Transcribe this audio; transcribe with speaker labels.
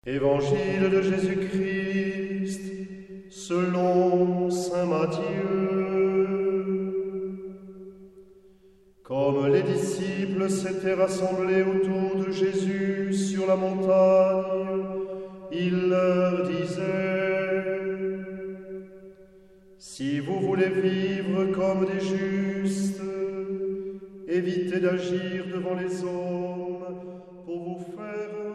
Speaker 1: Évangile de Jésus-Christ selon saint Matthieu. Comme les disciples s'étaient rassemblés autour de Jésus sur la montagne, il leur disait: si vous voulez vivre comme des justes, évitez d'agir devant les hommes pour vous faire